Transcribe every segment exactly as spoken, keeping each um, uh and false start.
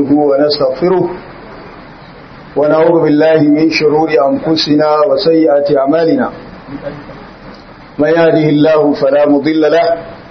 نحمده ونستغفره ونعوذ بالله من شرور أنفسنا وسيئات أعمالنا من يهده الله فلا مضل له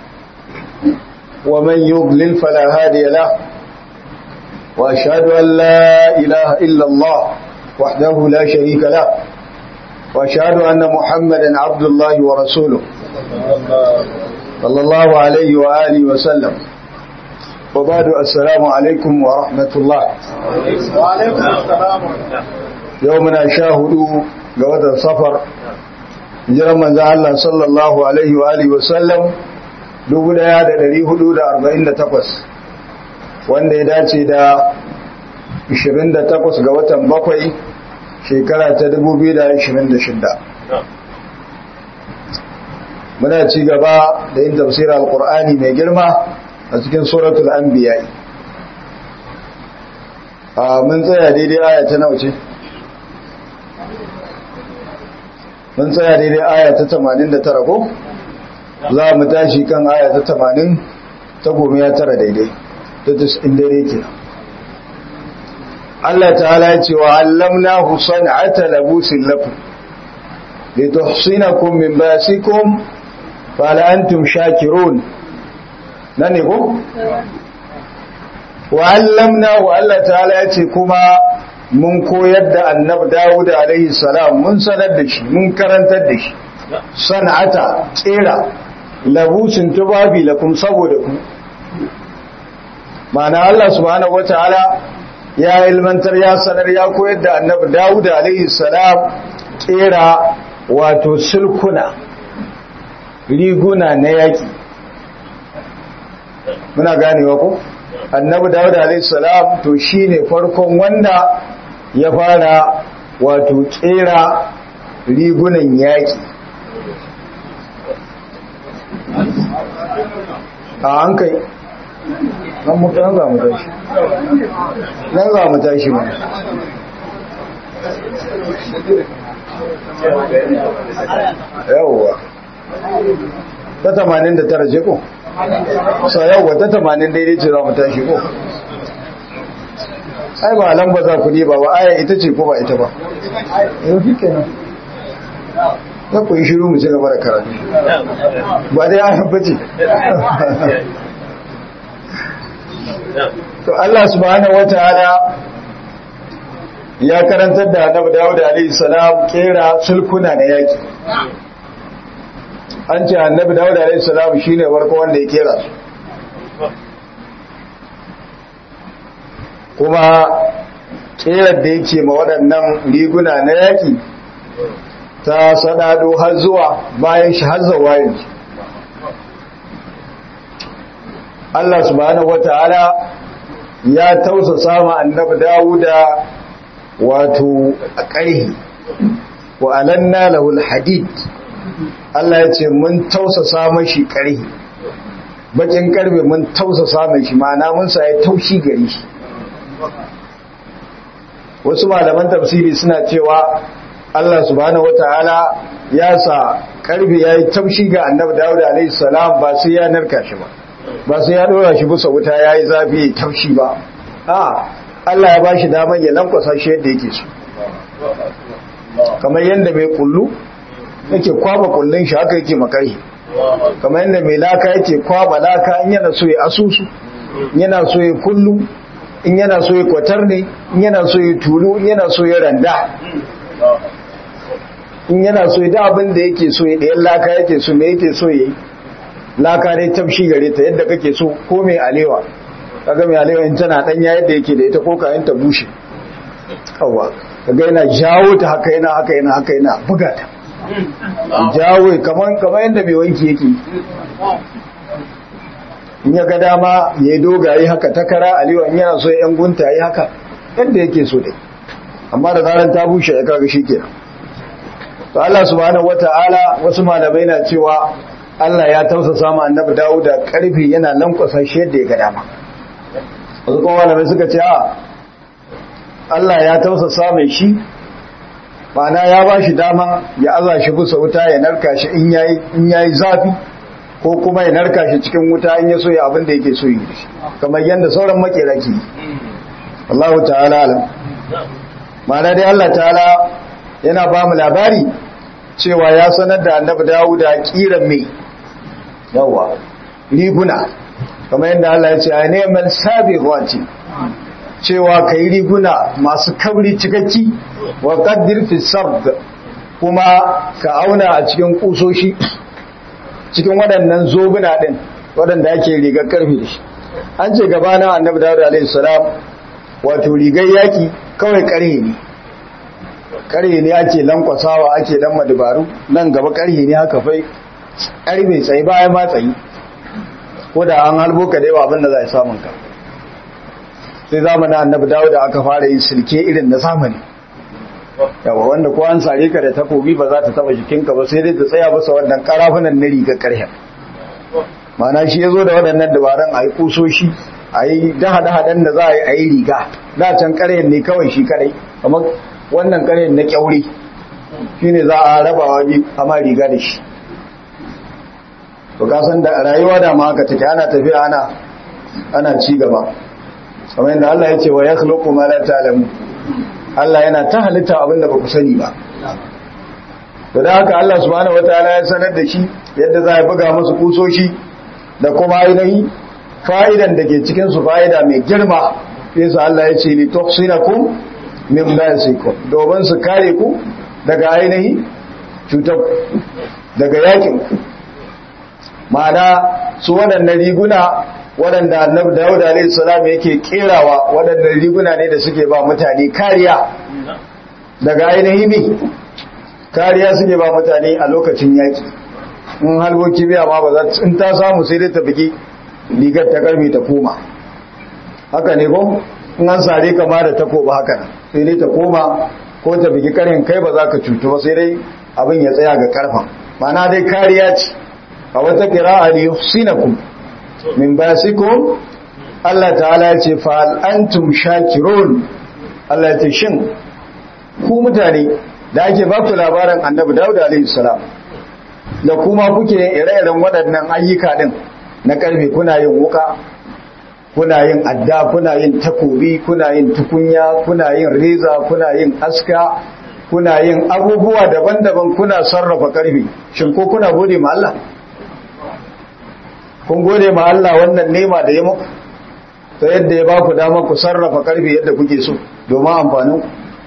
ومن يضلل فلا هادي له وأشهد أن لا إله إلا الله وحده لا شريك له وأشهد أن محمدا عبد الله ورسوله صلى الله عليه وآله وسلم وبعد السلام عليكم ورحمة الله وعليكم السلام يومنا شاهدوا قوة الصفر جرم من الله صلى الله عليه وآله وسلم dubu ɗaya da ɗari hudu da arba'in da takwas wanda ya dace da ashirin da takwas ga watan bakwai shekara ta dubu biyu da ashirin da shida. Muna ci gaba da yin tafsirar alkur'ani mai girma a cikin suratul anbiya. A mun tsaya daidai aya ta nawa ce? Mun tsaya daidai aya ta tamanin da tara ko? Za mu tashi kan aya ta tamanin ta goma ya tara daidai ta tis'in daidai ke. Allah ta'ala ya ce wa allamnahu san'ata labusin lakum lituhsinakum min ba'sikum fa hal antum shakirun. Nan ne ko? Wa allamnahu Allah ta'ala ya ce kuma mun koyar da Annabi Dawud alaihi salam mun sanar da shi mun karantar da shi san'ata tsira labusin tubabi lakum saboda ku. Ma'ana Allah subhanahu wataala ya ilmantar ya sanar ya koyar da Annabi Dawud alaihi salam tsira wato sulkuna riguna na yaki. Muna ganewa ko? Annabi Dawud alaihi salam to shine farkon wanda ya fara wato tsira rigunan yaki. A an kai nan mu kan za mu tashi nan za mu tashi mu yawwa ta tamanin da tara ce ko so yawwa ta tamanin daidai ce za mu tashi ko ai ba lamba za ku ba ba aya ita ce ko ba ita ba yau fi kenan za ku yi shiru mu ci gaba da karatu ba dai aya ba ce. To Allah subhanahu wataala ya karantar da Annabi Dawud alaihi salam kera sulkuna na yaki. An ce Annabi Dawud alaihi salam shine farko wanda ya kera su. Kuma kerar da yake ma waɗannan riguna na yaki ta sadado har zuwa bayan shi har zuwa yanzu. Allah subhanahu wataala ya tausasa ma Annabi Dawuda wato ƙarhi wa alanna lahu alhadid. Allah ya ce mun tausasa mashi ƙarhi bakin karbe mun tausasa mashi ma'ana mun sa ya taushi gari shi. Wasu malaman tafsiri suna cewa Allah subhanahu wataala ya sa karbe yayi taushi ga Annabi Dawud alaihi salam ba sai ya narka shi ba ba sai ya dora shi bisa wuta yayi zafi ya taushi ba. a Allah ya bashi daman ya lankwasa shi yadda yake so, kamar yadda mai kullu yake kwaba kullun shi haka yake makai, kamar yadda mai laka yake kwaba laka in yana so ya asusu, in yana so ya kullu, in yana so ya kwatar ne, in yana so ya tulu, in yana so ya randa, in yana so ya da abin da yake so ya ɗayan laka yake so me yake so ya yi. Laka ne tafshi gare ta yadda kake so ko mai alewa, kaga mai alewa in tana danya yadda yake da ita ko kayan ta bushe kawa kaga yana jawo ta haka yana haka yana haka yana buga ta jawo kaman kaman yadda mai wanki yake in ya ga dama ya yi dogaye haka takara alewa in yana so ya yan gunta yi haka yadda yake so dai, amma da zaran ta bushe ya kaga shikenan. To Allah subhanahu wataala wasu malamai na cewa Allah ya tausasa ma Annabi Dawud da karfi yana lankwasa shi yadda ya ga dama. Wasu kuma malamai suka ce a Allah ya tausasa mai shi ma'ana ya ba shi dama ya aza shi bisa wuta ya narka shi in yayi in yayi zafi ko kuma ya narka shi cikin wuta in ya so ya abin da yake so yi shi kamar yanda sauran makera ke Allahu ta'ala alam ma'ana dai Allah ta'ala yana ba mu labari cewa ya sanar da annabi Dawuda kiran mai yawa riguna kamar yadda Allah ya ce a neman sabiqati cewa kai riguna masu kauri cikakki wa qaddir fi sard kuma ka auna a cikin kusoshi cikin waɗannan zobuna din waɗanda ake rigar karfi da shi an ce gabanin annabi Dawud alaihi salam wato rigar yaki kawai karhe ne karhe ne ake lankwasawa ake dan madabaru nan gaba karhe ne haka fai karfe tsaye bayan ma tsaye ko da an halbo ka da yawa abin da za a samun ka sai zamanin annabi Dawud da aka fara yin silke irin na zamani yawa wanda ko an sare ka da takobi ba za ta taba jikinka ba sai dai ta tsaya masa wannan karafunan na rigar karhen mana shi ya zo da waɗannan dabaran a yi kusoshi a yi dahada-hadan da za a yi riga da can karhen ne kawai shi kadai kamar wannan karhen na kyauri shi ne za a rabawa bi amma riga da shi to kasan da rayuwa da ma haka take ana tafiya ana ana ci gaba kamar yadda Allah ya ce wa yakhluqu ma la ta'lamu Allah yana ta halitta abin da ba ku sani ba to da haka Allah subhanahu wataala ya sanar da shi yadda za a buga musu kusoshi da kuma ainihi fa'idan da ke cikin su fa'ida mai girma yasa Allah ya ce li tuhsinakum min ba'sikum domin su kare ku daga ainihi cutar daga yakin ma'ana su waɗannan riguna waɗanda annabi Dawud alaihi salam yake kerawa waɗannan riguna ne da suke ba mutane kariya daga ainihi ne kariya suke ba mutane a lokacin yaki in halbo kibiya ma ba za in ta samu sai dai ta bigi rigar ta karfe ta koma haka ne ko in an sare ka ma da takoba haka nan sai dai ta koma ko ta bigi karhin kai ba za ka cutu ba sai dai abin ya tsaya ga karfan ma'ana dai kariya ce a wata qira'a li yuhsinakum min basikum Allah ta'ala ya ce fa antum shakirun Allah ya ce shin ku mutane da ake ba ku labarin annabi Dawud alaihi salam da kuma kuke ire-iren waɗannan ayyuka din na karfe kuna yin wuka kuna yin adda kuna yin takobi kuna yin tukunya kuna yin reza kuna yin aska kuna yin abubuwa daban-daban kuna sarrafa karfe shin ko kuna gode ma Allah kun gode ma Allah wannan nema da ya muku ta yadda ya ba ku dama ku sarrafa karfe yadda kuke so domin amfanin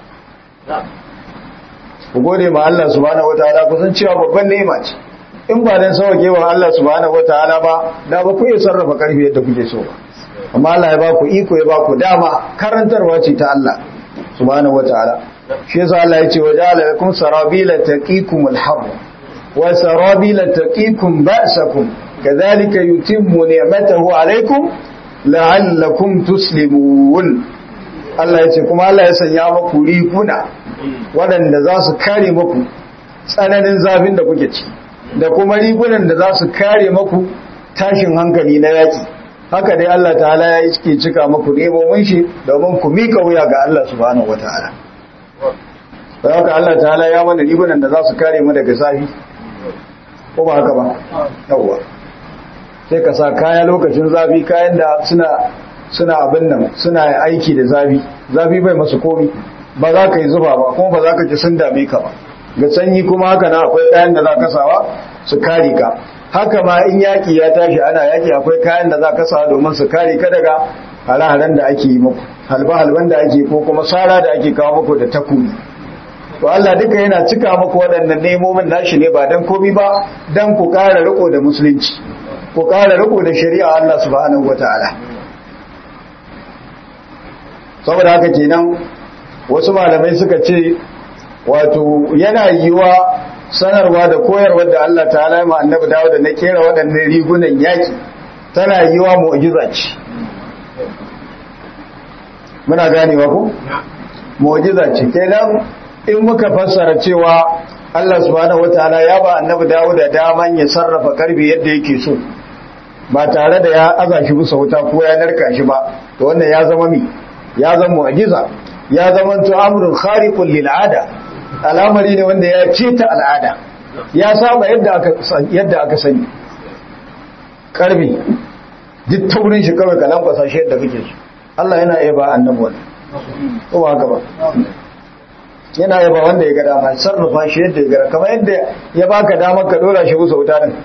ku gode ma Allah subhanahu wataala ku san cewa babban nema ce in ba dan sauke wa Allah subhanahu wataala ba da ba ku iya sarrafa karfe yadda kuke so ba amma Allah ya ba ku iko ya ba ku dama karantarwa ce ta Allah subhanahu wataala shi yasa Allah ya ce wa ja'ala lakum sarabila taqikumul harr wa sarabila taqikum ba'sakum kadhalika yutimmu ni'matahu alaykum la'allakum tuslimun Allah ya ce kuma Allah ya sanya maku riguna waɗanda za su kare maku tsananin zafin da kuke ci da kuma rigunan da za su kare maku tashin hankali na yaki haka dai Allah ta'ala ya yi cika maku nemomin shi domin ku mika wuya ga Allah subhanahu wata'ala da haka Allah ta'ala ya mana rigunan da za su kare mu daga zafi ko ba haka ba yawwa sai ka sa kaya lokacin zafi kayan da suna suna abin nan suna aiki da zafi zafi bai masu komi ba za ka yi zuba ba kuma ba za ka ji sun dame ka ba ga sanyi kuma haka na akwai kayan da za ka sawa su kare ka haka ma in yaki ya tashi ana yaki akwai kayan da za ka sawa domin su kare ka daga hare-haren da ake yi muku halba-halban da ake ko kuma sara da ake kawo muku da takobi to Allah duka yana cika muku waɗannan nemomin nashi ne ba dan komi ba dan ku ƙara riko da musulunci ku ƙara riko da shari'a Allah subhanahu wataala saboda haka kenan wasu malamai suka ce wato yana yiwa sanarwa da koyarwa da Allah ta'ala ya annabi dawo da na kera waɗannan rigunan yaki tana yiwa mu'jiza ce muna ganewa ko mu'jiza ce kenan in muka fassara cewa Allah subhanahu wataala ya ba annabi dawo da daman ya sarrafa karbe yadda yake so ba tare da ya aza shi bisa wuta ko ya narka shi ba to wannan ya zama mi ya zama mu'jiza ya zama to amrun khariqun lil ada al'amari ne wanda ya ce ta al'ada ya saba yadda aka yadda aka sani karbi duk taurin shi kawai kalan kwasa shi yadda kake so Allah yana iya ba annabi wannan ko ba haka ba yana yaba wanda ya ga dama sarrafa shi yadda ya gara kamar yadda ya baka damar ka dora shi kusa wuta din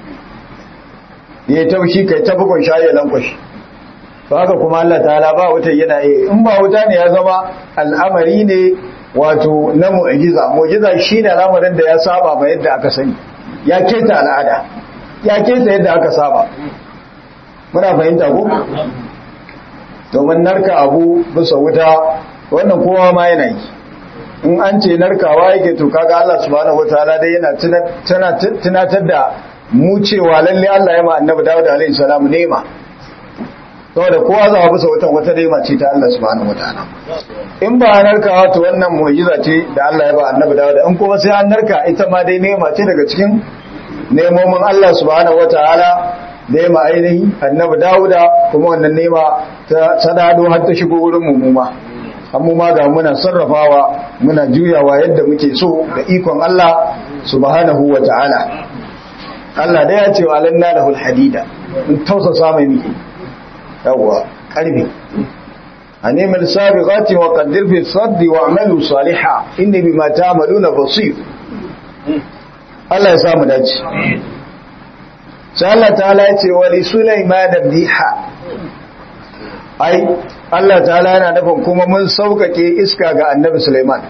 ya taushi kai ta bugun shayi ya lankwashi to haka kuma Allah ta'ala ba wuta yana yi in ba wuta ne ya zama al'amari ne wato na mu'jiza mu'jiza shine al'amarin da ya saba ba yadda aka sani ya keta al'ada ya keta yadda aka saba muna fahimta ko domin narka abu bisa wuta wannan kowa ma yana yi in an ce narkawa yake to kaga Allah subhanahu wataala dai yana tunatar da mu cewa lalle Allah ya ma annabi Dawud alaihi salam nema saboda kowa za a bisa wutan wata nema ce ta Allah subhanahu wataala in ba narkawa to wannan mu'jiza ce da Allah ya ba annabi Dawud in kuma sai an narka ita ma dai nema ce daga cikin nemomin Allah subhanahu wataala nema ainihi annabi Dawud kuma wannan nema ta sadado har ta shigo wurin mu ma amma ma ga muna sarrafawa muna juyawa yadda muke so da ikon Allah subhanahu wataala Allah da ya ce wa alanna lahul hadida in tausasa mai miki yawa karbi animal sabiqati wa qaddir fi saddi wa amalu salihah inni bima ta'maluna basir Allah ya samu dace sai Allah ta'ala ya ce wa li sulaiman biha ai Allah ta'ala yana nufin kuma mun saukake iska ga annabi Sulaiman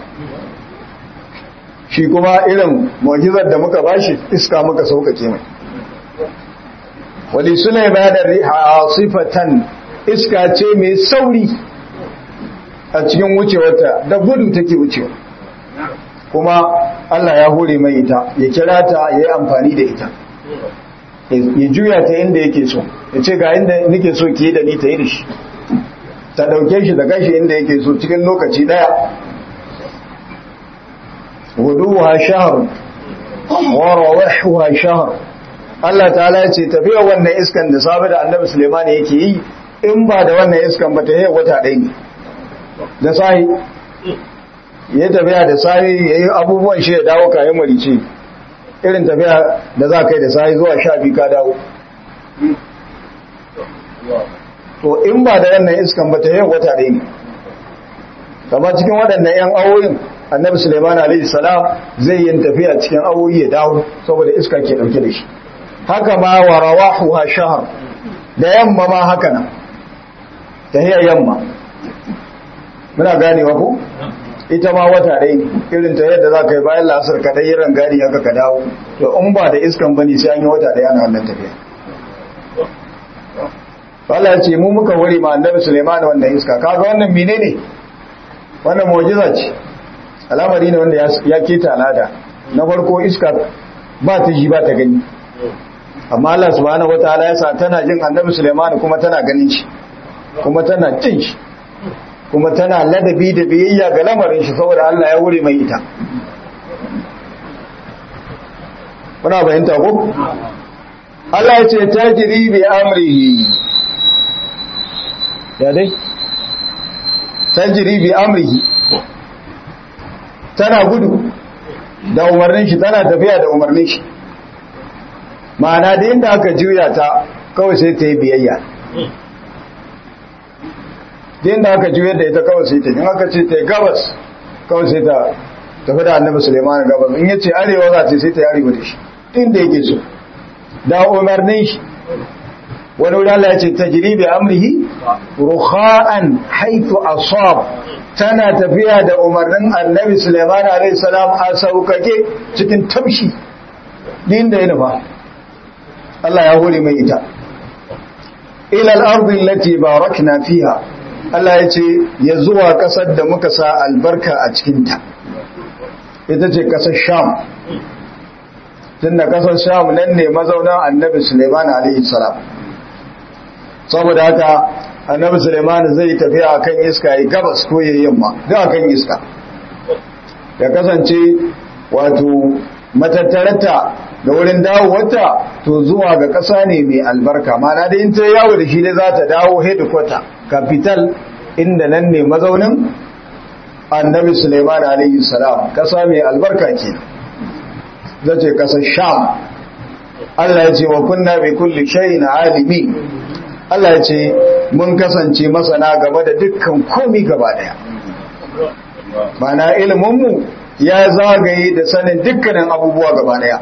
shi kuma irin mu'jizar da muka bashi iska muka saukake mai wali Sulaiman riha asifatan iska ce mai sauri a cikin wucewarta da gudu take wucewa kuma Allah ya hore mai ita ya kira ta ya yi amfani da ita ya juya ta inda yake so ya ce ga inda nake so ki yi da ni ta yi da shi ta dauke shi da gashi inda yake so cikin lokaci daya wuduha shahr wa rawahuha shahr Allah ta'ala ya ce tafiya wannan iskan da safi da Annabi Sulaiman yake yi in ba da wannan iskan ba ta yi wata ɗaya ne da sahi ya tafiya da sahi yayi abubuwan shi ya dawo kayan marice irin tafiya da za ka yi da sahi zuwa sha biyu ka dawo to in ba da wannan iskan ba ta yi wata ɗaya ne kama cikin waɗannan 'yan awoyin annabi suleiman alaihi salam zai yin tafiya cikin awoyi ya dawo saboda iska ke ɗauke da shi haka ma wa rawahu ha shahar da yamma ma haka nan tahiyar yamma muna ganewa ko ita ma wata ɗaya ne irin ta yadda za ka yi bayan lasar ka ɗaya ran gari haka ka dawo to in ba da iskan ba ne sai an yi wata ɗaya na wannan tafiya Allah ya ce mu muka wuri ma annabi Sulaiman wannan iska kaga wannan menene wannan mu'jiza ce al'amari ne wanda ya keta al'ada na farko iska ba ta ji ba ta gani amma Allah subhanahu wataala ya sa tana jin annabi Sulaiman kuma tana ganin shi kuma tana jin shi kuma tana ladabi da biyayya ga lamarin shi saboda Allah ya wuri mai ita kuna bayanta ko Allah ya ce tajri bi amrihi ya dai tajri bi amrihi tana gudu da umarnin shi tana tafiya da umarnin shi ma'ana da inda aka juya ta kawai sai ta yi biyayya da inda aka juya da ita kawai sai ta in aka ce ta yi gabas kawai sai ta tafi da annabi Sulaiman gabas in yace arewa za ta sai ta yi arewa da shi inda yake so da umarnin shi wani wuri Allah ya ce tajribi amrihi rukha'an haythu asab tana tafiya da umarnin annabi Sulaiman alayhi salam a saukake cikin tamshi din da yana ba Allah ya hore mai ita ila al-ardi allati barakna fiha Allah ya ce ya zuwa kasar da muka sa albarka a cikin ta ita ce kasar Sham tunda kasar Sham nan ne mazaunan annabi Sulaiman alayhi salam saboda haka annabi Sulaiman zai tafiya akan iska yi gabas ko yayin yamma ga akan iska ya kasance wato matattarata da wurin dawowarta to zuwa ga ƙasa ne mai albarka mana da in ta yawo da shi ne za ta dawo headquarter capital inda nan ne mazaunin annabi Sulaiman alaihi salam ƙasa mai albarka ke zace ƙasar Sham Allah ya ce wa kunna bi kulli shay'in alimin Allah ya ce mun kasance masana game da dukkan komi gaba daya mana ilimin mu ya zagaye da sanin dukkanin abubuwa gaba daya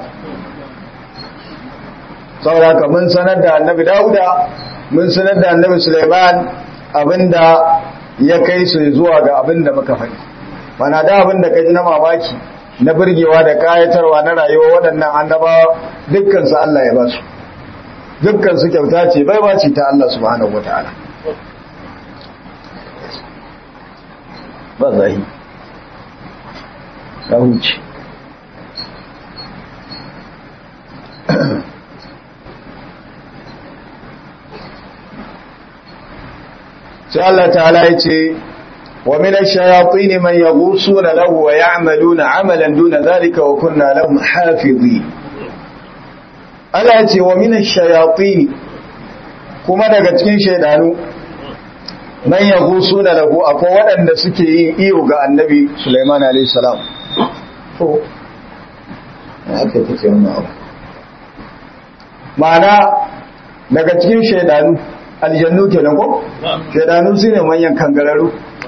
saboda ka mun sanar da annabi Dauda mun sanar da annabi Sulaiman abinda ya kai su zuwa ga abinda muka faɗi mana da abinda ka ji na mamaki na burgewa da kayatarwa na rayuwa waɗannan annabawa dukkan su Allah ya ba su dukkan su kyauta ce bai ba ce ta Allah subhanahu wataala ba zai ya huce sai Allah ta'ala ya ce wa min ash-shayatin man yaghusuna lahu wa ya'maluna 'amalan duna dhalika wa kunna lahum hafizin Allah ya ce wa min ash-shayatin kuma daga cikin shaydanu man yaghusuna lahu akwai waɗanda suke yin iyo ga annabi Sulaiman alayhi salam to aka tace wannan abu ma'ana daga cikin shaydanu aljannu kenan ko shaydanu sune manyan kangararu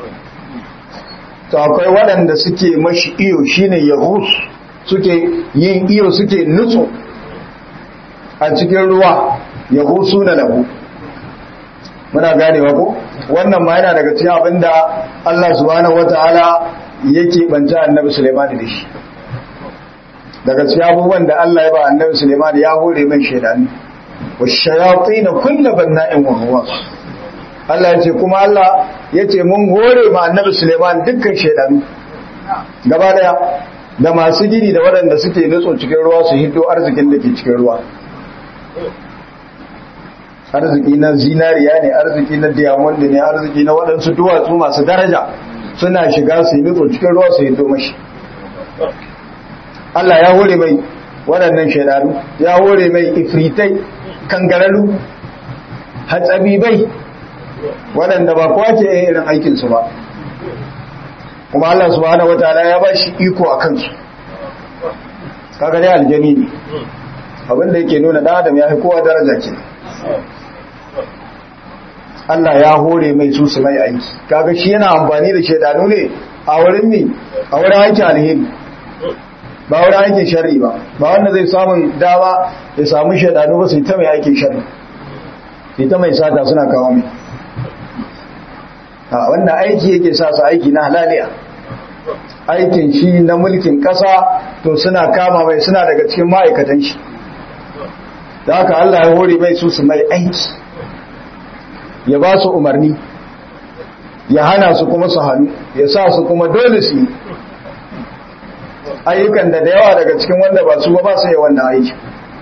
to akwai waɗanda suke mashi iyo shine yaghus suke yin iyo suke nutsu a cikin ruwa yaghusuna lahu muna ganewa ko wannan ma yana daga cikin abinda Allah subhanahu wataala yake banta annabi Sulaiman da shi daga cikin abubuwan da Allah ya ba annabi Sulaiman ya hore mai shaydani washayatin kullu banna'in wa hawas Allah ya ce kuma Allah ya ce mun hore ma annabi Sulaiman dukkan shaydani gaba daya da masu gini da waɗanda suke nutso cikin ruwa su hiddo arzikin da ke cikin ruwa arziki na zinariya ne arziki na diamond ne arziki na waɗansu duwatsu masu daraja suna shiga su yi nutso cikin ruwa su hiddo mashi Allah ya hore mai waɗannan shaidanu ya hore mai ifritai kangaralu hatsabibai waɗanda ba kowa ke yin irin aikinsu ba kuma Allah subhanahu wataala ya ba shi iko a kansu kaga dai aljani ne abinda yake nuna ɗan adam ya fi kowa daraja ke Allah ya hore mai su su mai aiki kaga shi yana amfani da shaidanu ne a wurin mi a wurin aikin alheri ba wurin aikin sharri ba ba wanda zai samun dama ya samu shaidanu ba su ta mai aikin sharri su ta mai sata suna kawo mai a wannan aiki yake sa su aiki na halaliya aikin shi na mulkin kasa to suna kama mai suna daga cikin ma'aikatan shi da haka Allah ya hore mai su su mai aiki ya ba su umarni ya hana su kuma su hannu ya sa su kuma dole su yi ayyukan da da yawa daga cikin wanda ba su ba su yi wannan aiki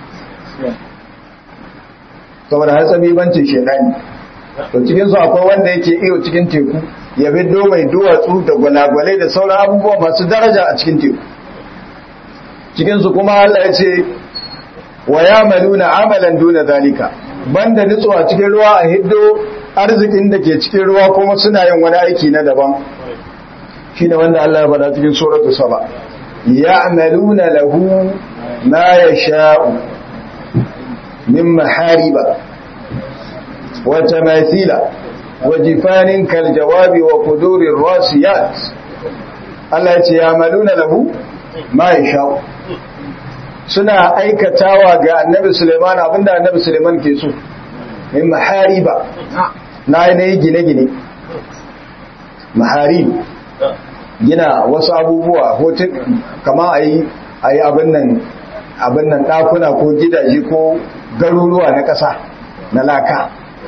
saboda hatsabi bancin shedani to cikin su akwai wanda yake iyo cikin teku ya biddo mai duwatsu da gwalagwalai da sauran abubuwa masu daraja a cikin teku cikin su kuma Allah ya ce wa yamaluna amalan duna zalika banda nutsuwa cikin ruwa a hiddo arzikin da ke cikin ruwa kuma suna yin wani aiki na daban shine wanda Allah ya faɗa cikin suratu saba ya'maluna lahu ma yasha'u min mahariba wa tamathila wa jifanin kal jawabi wa qudurir rasiyat Allah ya ce ya'maluna lahu ma yasha'u suna aikatawa ga annabi Suleiman abinda annabi Suleiman ke so min mahariba na yi gine-gine maharib gina wasu abubuwa hotel kama a yi abin nan ɗakuna ko gidaje ko garuruwa na ƙasa na laka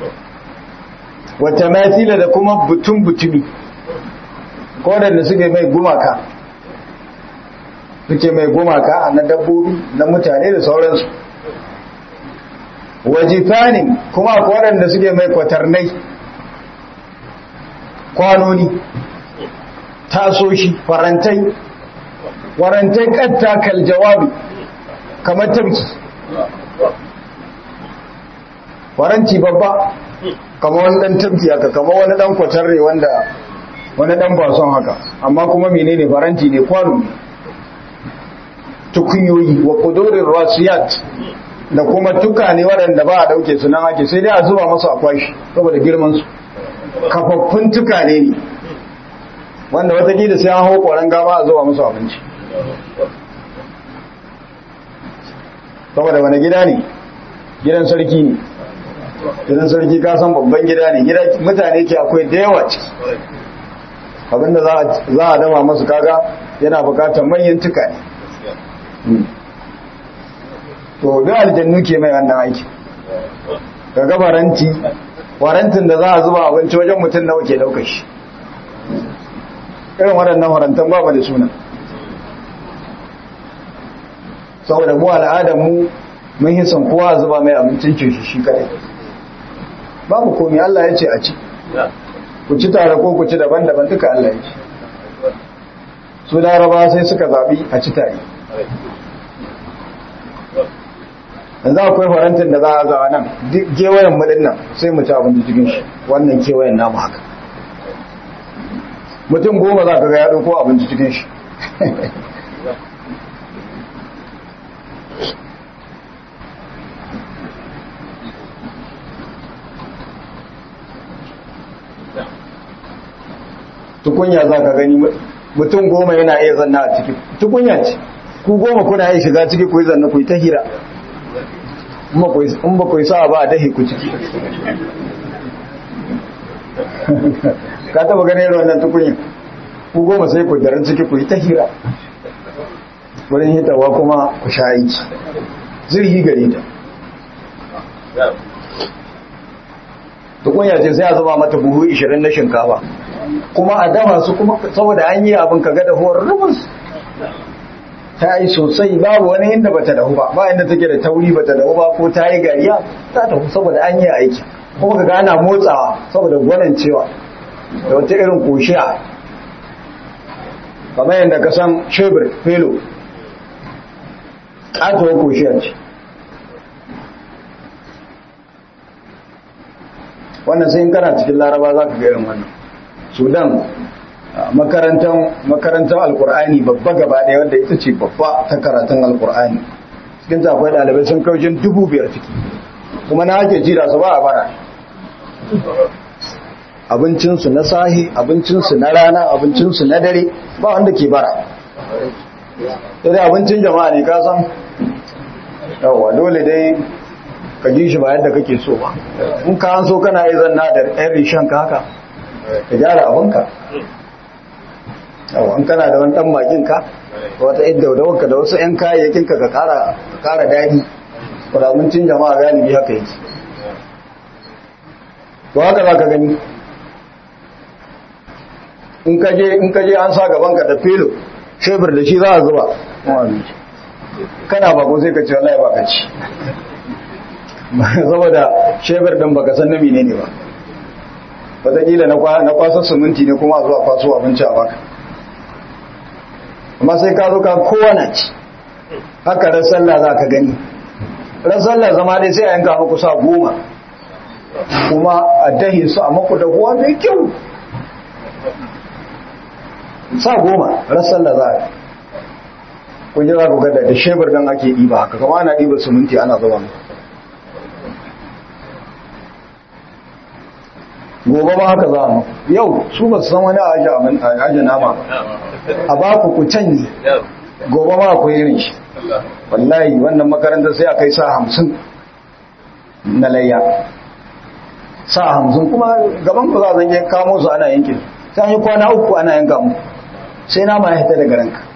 wata matila da kuma butun-butumi ko da suke mai gumaka suke mai gumaka na dabbobi na mutane da sauransu wajifanin kuma akwai waɗanda suke mai kwatarnai kwanoni tasoshi farantai farantai katta kal jawabi kamar tabki faranti babba kamar wani ɗan tabki haka kamar wani ɗan kwatarre wanda wani ɗan bason haka amma kuma menene faranti ne kwano ne tukunyoyi wa kudurin rasiyat da kuma tukane waɗanda ba a ɗauke su nan ake sai dai a zuba masu akwashi saboda girmansu kafaffun tukane ne wanda watakila sai an hau ƙwaron gaba a zuba masu abinci saboda wani gida ne gidan sarki ne gidan sarki kasan babban gida ne mutane ke akwai da yawa ciki abinda za a dama masu kaga yana bukatar manyan tukane to da aljannu ke mai wannan aiki kaga faranti farantin da za a zuba abinci wajen mutum nawa ke daukar shi irin waɗannan farantan ba da suna saboda mu al'adar mu mun yi son kowa zuba mai abincin ke shi shi kadai babu komai Allah ya ce a ci ku ci tare ko ku ci daban-daban duka Allah ya ce su laraba sai suka zabi a ci tare yanzu akwai farantin da za a zawa nan kewayen mudin nan sai mu ci abinci cikin shi wannan kewayen namu haka mutum goma za ka ga ya ɗauko abinci cikin shi tukunya za ka gani mutum goma yana iya zanna a ciki tukunya ce ku goma kuna iya shiga ciki ku yi zanna ku yi ta hira in ba ku yi sa'a ba a dahe ku ciki ka taba ganin irin wannan tukunya ku goma sai ku daren ciki ku yi ta hira wurin hitawa kuma ku sha aiki zirgi gare ta tukunya ce sai a zuba mata buhu ishirin na shinkafa kuma a dafa su kuma saboda an yi abin kaga da horar rubus ta yi sosai babu wani inda bata dahu ba ba inda take da tauri bata dahu ba ko ta yi gariya ta dahu saboda an yi aiki kuma kaga ana motsawa saboda gwanin cewa da wata irin koshiya kamar yadda ka san shebir felo ƙatuwar koshiya ce wannan sai in kana cikin laraba za ka ga irin wannan sudan makarantar alkur'ani babba gaba ɗaya wanda ita ce babba ta karatun alkur'ani cikin ta akwai ɗalibai sun kaujin dubu biyar ciki kuma na ake jira su ba a bara abincinsu na sahi abincinsu na rana abincinsu na dare ba wanda ke bara sai abincin jama'a ne ka san yawa dole dai ka ji shi ba yadda kake so ba in ka an so kana yi zanna da ɗan rishen ka haka ka gyara abinka yawon kana da wani ɗan maginka wata yadda daudawarka da wasu 'yan kayayyakinka ka kara daɗi kudamuncin jama'a galibi haka yake to haka za ka gani in kaje an sa gabanka da filo shebur da shi za a zuba kana bako sai ka ce wallahi ba ka ci saboda shebur ɗin baka san na menene ba wataƙila na kwasar suminti ne kuma zuwa kwaso abinci a baka amma sai ka zo ka kowane ci haka rasalla za ka gani rasalla zama dai sai a yanka muku sa goma kuma a dahi su a maku da huwa mai kyau sa goma rasalla za a kun ji za ku gada da shebur don ake ɗiba haka kama ana ɗiba suminti ana zuba mu gobe ma haka za a maku yau su ba su san wani aji nama a ba ku ku canyi gobe ma ku irin shi wallahi wannan makarantar sai a kai sa hamsin na layya sa hamsin kuma gaban ku za a zange kamo su ana yankin sai yi kwana uku ana yanka mu sai nama ya hita daga ranka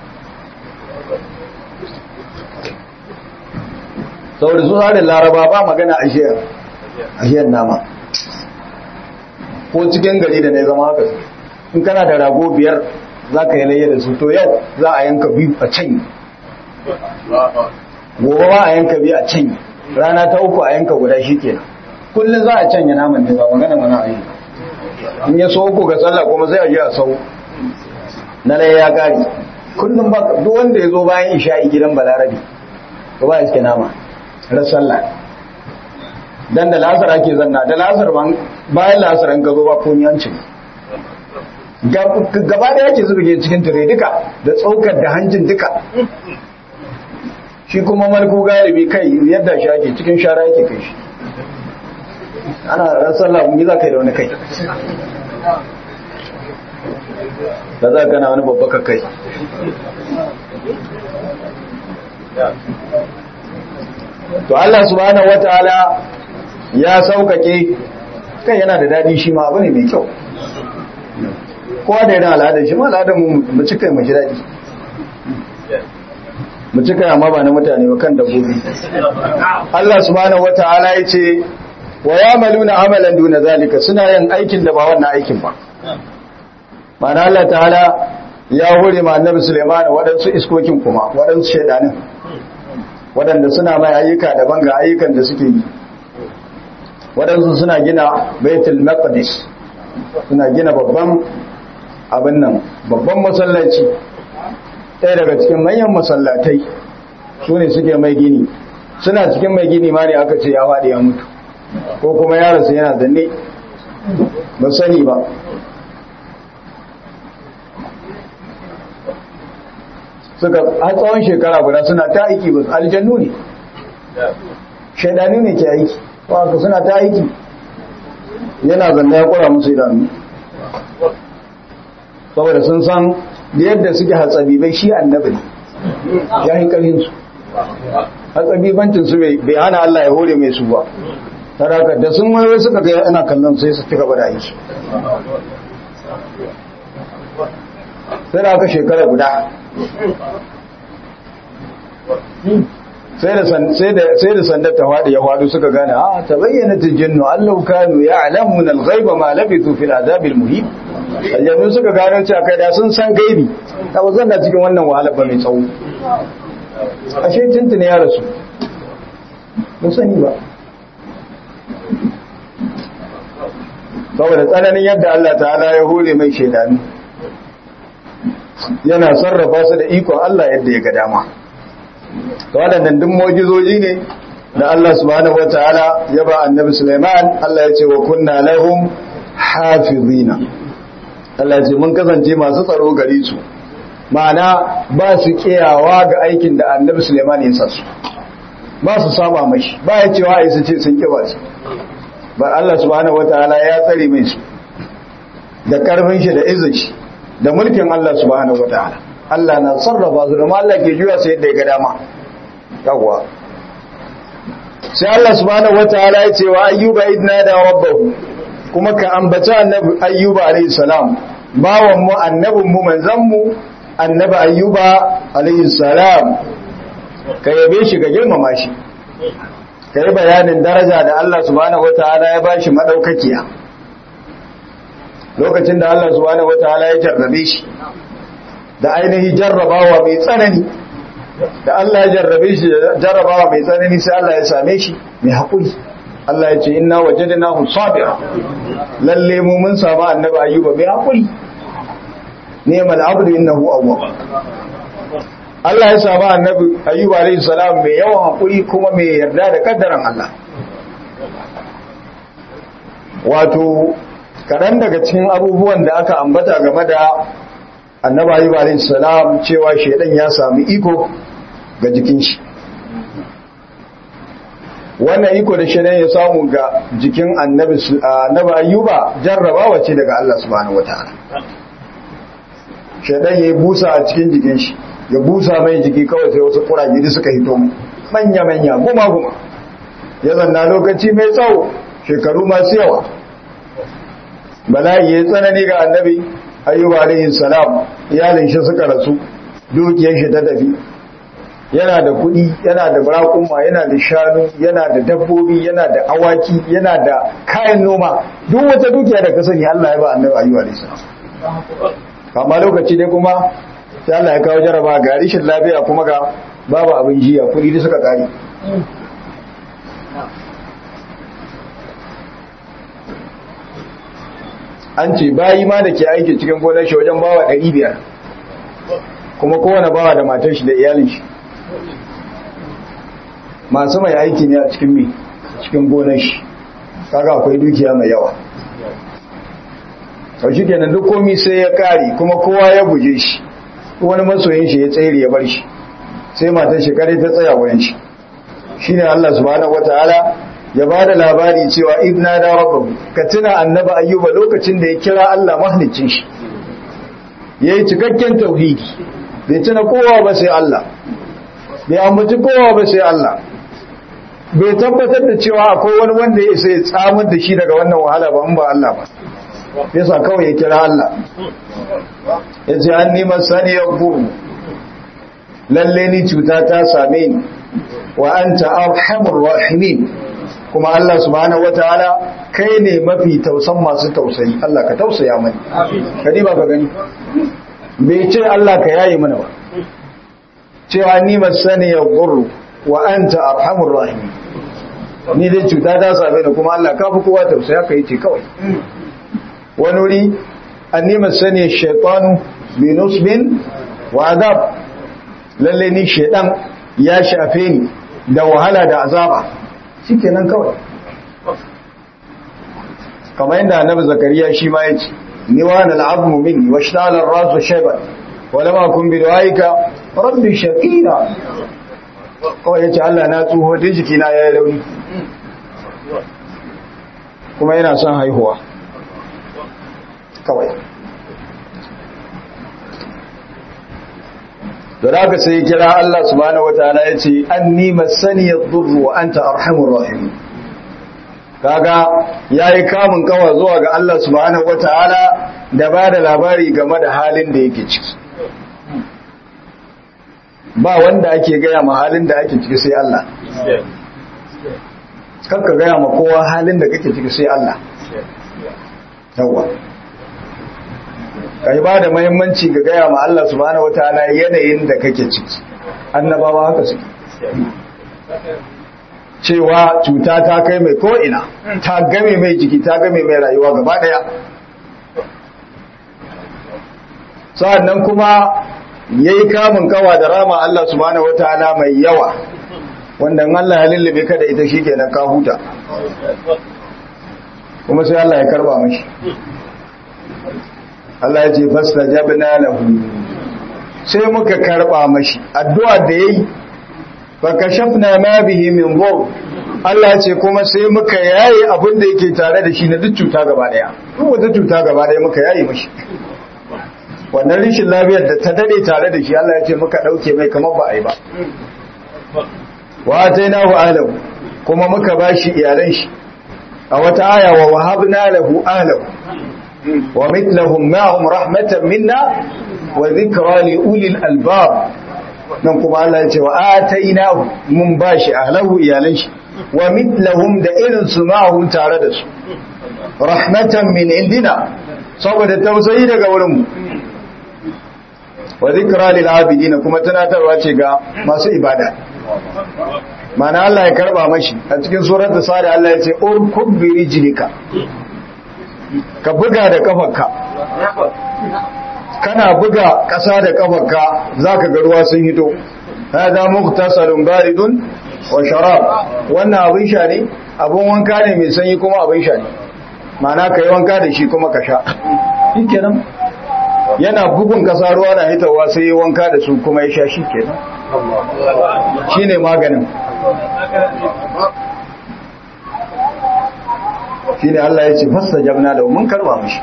saboda su tsarin laraba ba magana ashiyar nama ko cikin gari da na zama haka in kana da rago biyar za ka yi layya da su to yau za a yanka biyu a can gobe ma a yanka biyu a can rana ta uku a yanka guda shi kenan kullum za a canya naman ne ba magana mana a yi in ya so uku ga sallah kuma sai a je a sau na layya ya gari kullum ba duk wanda ya zo bayan isha'i gidan balarabi to ba ya suke nama ran sallah dan da lasar ake zanna da lasar ban bayan lasar an gazo ba kunyancin gaba da yake zubige cikin tire duka da tsokar da hanjin duka shi kuma malku galibi kai yadda shi ake cikin shara yake kai shi ana ran sallah mun za kai da wani kai da za ka na wani babba kai to Allah subhanahu wataala ya saukake kai yana da dadi shi ma abu ne mai kyau kowa da yana al'adar shi ma al'adar mu mu cika mu ji dadi mu cika amma ba na mutane ba kan dabbobi Allah subhanahu wataala yace wa yamaluna amalan duna zalika suna yin aikin da ba wannan aikin ba mana Allah ta'ala ya hore ma annabi Sulaiman wadansu iskokin kuma wadansu shedanin wadanda suna mai ayyuka daban ga ayyukan da suke yi wadansu suna gina Baitul Maqdis suna gina babban abin nan babban masallaci ɗaya daga cikin manyan masallatai su ne suke mai gini suna cikin mai gini ma ne aka ce ya faɗi ya mutu ko kuma yaransa yana zanne ba sani ba suka har tsawon shekara guda suna ta aiki ba aljannu ne shaidani ne ke aiki ba suna ta aiki yana zanne ya kura musu idanu saboda sun san da yadda suke hatsabibai shi annabi ne ya yi ƙarfinsu hatsabibancinsu bai hana Allah ya hore mai su ba taraka da sun waiwai suka ga ana kallon sai su cika bada yi su sai da aka shekara guda sai da sandar ta faɗi ya faɗu suka gane a ta bayyana tijinnu allau kanu ya alamun alghaiba ma labitu fil azabil muhim aljannu suka gano cewa kai da sun san gaibi ta ba zan da cikin wannan wahala ba mai tsawo ashe tuntune ya rasu ba sani ba saboda tsananin yadda Allah ta'ala ya hore mai shaidani yana sarrafa su da ikon Allah yadda ya ga dama to waɗannan duk mu'jizoji ne da Allah subhanahu wataala ya ba annabi Sulaiman Allah ya ce wa kunna lahum hafizina Allah ya ce mun kasance masu tsaro gare su ma'ana ba su kiyawa ga aikin da annabi Sulaiman ya sa su ba su saba mashi ba ya cewa ai su ce sun kiba su ba Allah subhanahu wataala ya tsare mai su da karfin shi da izin shi da mulkin Allah subhanahu wataala Allah na sarrafa su da Allah ke juya sai yadda ya ga dama yawa sai Allah subhanahu wataala ya ce wa ayyuba idna da rabbahu kuma ka ambaci annabi ayyuba alayhi salam bawan mu annabin mu manzon mu annabi ayyuba alayhi salam ka yabe shi ga girmama shi ka yi bayanin daraja da Allah subhanahu wataala ya bashi madaukakiya lokacin da Allah subhanahu wataala ya jarrabe shi da ainihi jarrabawa mai tsanani da Allah ya jarrabe shi jarrabawa mai tsanani sai Allah ya same shi mai haƙuri Allah ya ce inna wajadnahu sabira lalle mu mun samu annabi ayyuba mai haƙuri ni'mal abdu innahu awwab Allah ya samu annabi ayyuba alayhi salam mai yawan haƙuri kuma mai yarda da kaddaran Allah wato kaɗan daga cikin abubuwan da aka ambata game da annabi ayyub alayhi salam cewa shedan ya sami iko ga jikin shi wannan iko da shedan ya samu ga jikin annabi annabi ayyuba jarrabawa ce daga Allah subhanahu wataala shedan ya busa a cikin jikin shi ya busa mai jiki kawai sai wasu kuragidi suka hito manya manya guma guma ya zanna lokaci mai tsawo shekaru masu yawa bala'i ya tsanani ga annabi ayyub alaihi salam iyalin shi suka rasu dukiyar shi ta tafi yana da kuɗi yana da raƙuma yana da shanu yana da dabbobi yana da awaki yana da kayan noma duk wata dukiya da ka sani Allah ya ba annabi ayyub alaihi salam amma lokaci dai kuma sai Allah ya kawo jaraba ga rishin lafiya kuma ga babu abin jiya kuɗi da suka kare an ce bayi ma da ke aiki cikin gonar shi wajen bawa ɗari biyar kuma kowane bawa da matar shi da iyalin shi masu mai aiki ne a cikin mai cikin gonar shi kaga akwai dukiya mai yawa sau shi kenan duk komi sai ya kare kuma kowa ya guje shi wani masoyin shi ya tsere ya bar shi sai matan shi kare ta tsaya wurin shi shine Allah subhanahu wataala ya bada labari cewa ibna da rabbahu ka tuna annabi ayyuba lokacin da ya kira Allah mahlicin shi yayi cikakken tauhidi bai tuna kowa ba sai Allah bai ambaci kowa ba sai Allah bai tabbatar da cewa akwai wani wanda ya isa ya tsamar da shi daga wannan wahala ba in ba Allah ba yasa kawai ya kira Allah yace anni masani yaqulu lalle ni cuta ta same ni wa anta arhamur rahimin kuma Allah subhanahu wataala kai ne mafi tausan masu tausayi Allah ka tausaya mani kadi ba ka gani bai ce Allah ka yayi mana ba cewa ni masani yaqulu wa anta arhamur rahimin ni dai cuta ta same ni kuma Allah ka fi kowa tausaya kai ce kawai wani wuri annima sani shaitanu bi nusbin wa azab lalle ni shaitan ya shafe ni da wahala da azaba shikenan kawai kamar yadda annabi zakariya shi ma yace ni wa al azmu minni wa shtala ar rasu shayban wa lam akun bi du'aika rabbi shaqiya kawai yace Allah na tsoho din jikina yayi rauni kuma yana son haihuwa kawai da haka sai kira Allah subhanahu wataala yace anni masani yadhurru wa anta arhamur rahim kaga yayi kamun kawa zuwa ga Allah subhanahu wataala da bada labari game da halin da yake ciki ba wanda ake gaya ma halin da ake ciki sai Allah kanka gaya ma kowa halin da kake ciki sai Allah yawa kai ba da muhimmanci ga gaya ma Allah subhanahu wataala yanayin da kake ciki annabawa haka suke cewa cuta ta kai mai ko'ina ta game mai jiki ta game mai rayuwa gaba daya sa'annan kuma yayi kamun kawa da rama Allah subhanahu wataala mai yawa wanda in Allah ya lullube ka da ita shikenan ka huta kuma sai Allah ya karba mashi Allah ya ce fastajabna lahu sai muka karba mashi addu'a da yayi fa kashafna ma bihi min dhur Allah ya ce kuma sai muka yayi abin da yake tare da shi na duk cuta gaba daya duk wata cuta gaba daya muka yayi mashi wannan rishin lafiyar da ta dade tare da shi Allah ya ce muka dauke mai kamar ba ai ba wa atainahu ahlahu kuma muka bashi iyalan shi a wata aya wa wahabna lahu ahlahu wa mithlahum ma'hum rahmatan minna wa dhikra li ulil albab nan kuma Allah ya ce wa atainahu mun bashi ahlahu iyalan shi wa mithlahum da irin su ma'hum tare da su rahmatan min indina saboda tausayi daga wurin mu wa dhikra lil abidin kuma tunatarwa ce ga masu ibada mana Allah ya karba mashi a cikin surar da sari Allah ya ce urkub bi rijlika ka buga da kafarka kana buga ƙasa da kafarka zaka ga ruwa sun hito hada mughtasalun baridun wa sharab wannan abin sha ne abin wanka ne mai sanyi kuma abin sha ne mana kai wanka da shi kuma ka sha shikenan yana bugun ƙasa ruwa na hitawa sai ya wanka da su kuma ya sha shikenan shine maganin shi ne Allah ya ce fasta jabna da mun karba mishi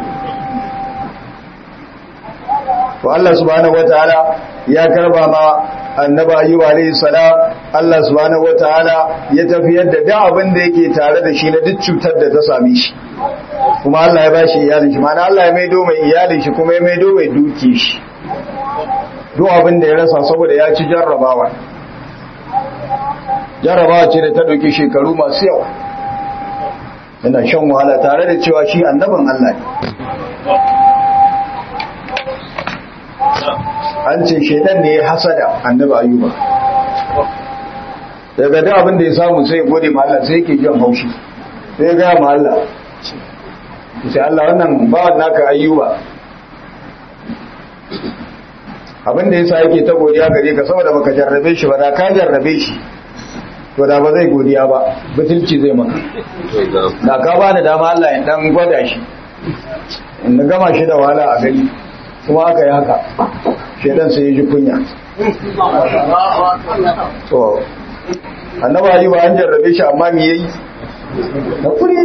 to Allah subhanahu wataala ya karba ma annabi ayyub alayhi salam Allah subhanahu wataala ya tafiyar da duk abin da yake tare da shi na duk cutar da ta same shi kuma Allah ya bashi iyalin shi ma'ana Allah ya maido mai iyalin shi kuma ya maido mai duki shi duk abin da ya rasa saboda ya ci jarrabawa jarrabawa ce da ta dauki shekaru masu yawa yana shan wahala tare da cewa shi annabin Allah ne an ce shedan ne ya hasada annabi ayyuba daga da abin da ya samu sai gode ma Allah sai yake jin haushi sai ga ma Allah sai Allah wannan bawan naka ayyuba abin da yasa yake ta godiya gare ka saboda baka jarrabe shi ba da ka jarrabe shi to da ba zai godiya ba butulci zai maka da ka bani dama Allah ya dan gwada shi in gama shi da wahala a gari kuma aka yi haka shedan sai ya ji kunya to annabi ayyuba an jarrabe shi amma me yayi hakuri